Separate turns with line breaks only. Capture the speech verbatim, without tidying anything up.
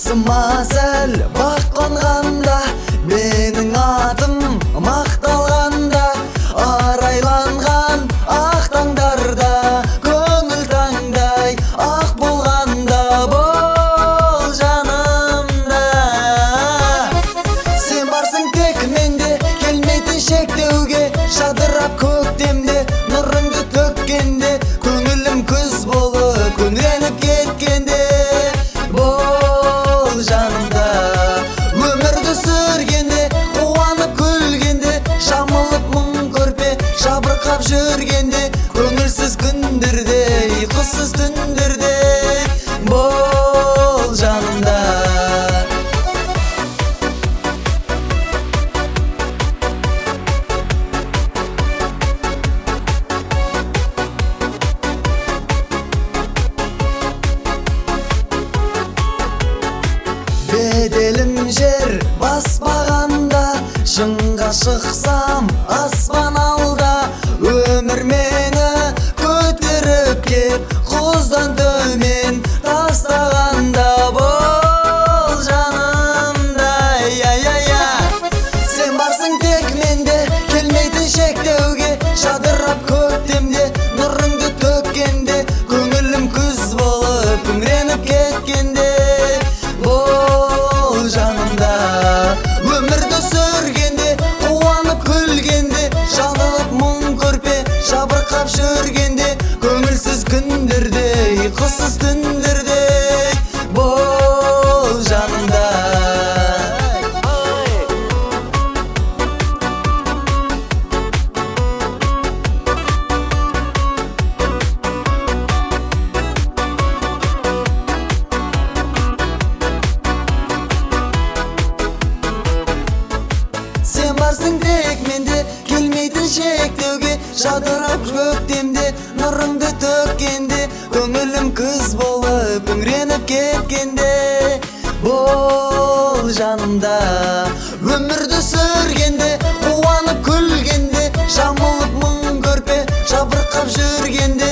Сымасәл бақ қонғанда, менің атым мақталғанда, арайланған ақ таңдарда, көңіл таңдай ақ болғанда, бол жанымда. Сен барсың тек менде, келмейтін шектеуге, жадырап көктемде, нұрыңды төккенде, көңілім күз болып күңіреніп кеткенде, бол жанымда. Өмірді сүргенде, қуанып күлгенде, жамылып мұң көрпе жабырқап жүргенде, көңілсіз күндерде, ұйқысыз түндерде, бол жанымда. Беделім жер баспағанда, шыңға шықсам аспан алда, өмір мені көтеріп кеп құздан төмен тастағанда, бол жанымда. Я-я-я, сен барсың тек менде, келмейтін шектеуге, жадырап көктемде, нұрыңды төккенде, көңілім күз болып күңіреніп кеткенде, бол жанымда. Өмірді сүргенде, қуанып күлгенде, жалып мұң көрпе жабырқап жүргенде, көңілсіз күндерде, ұйқысыз түндерде, бол жанымда. Сен барсың тек менде, келмейтін шектеуге, жадырап көктемде, нұрыңды төккенде, көңілім күз болып күңіреніп кеткенде, бол жанымда. Өмірді сүргенде, қуанып күлгенде, жамылып мұң көрпе жабырқап жүргенде,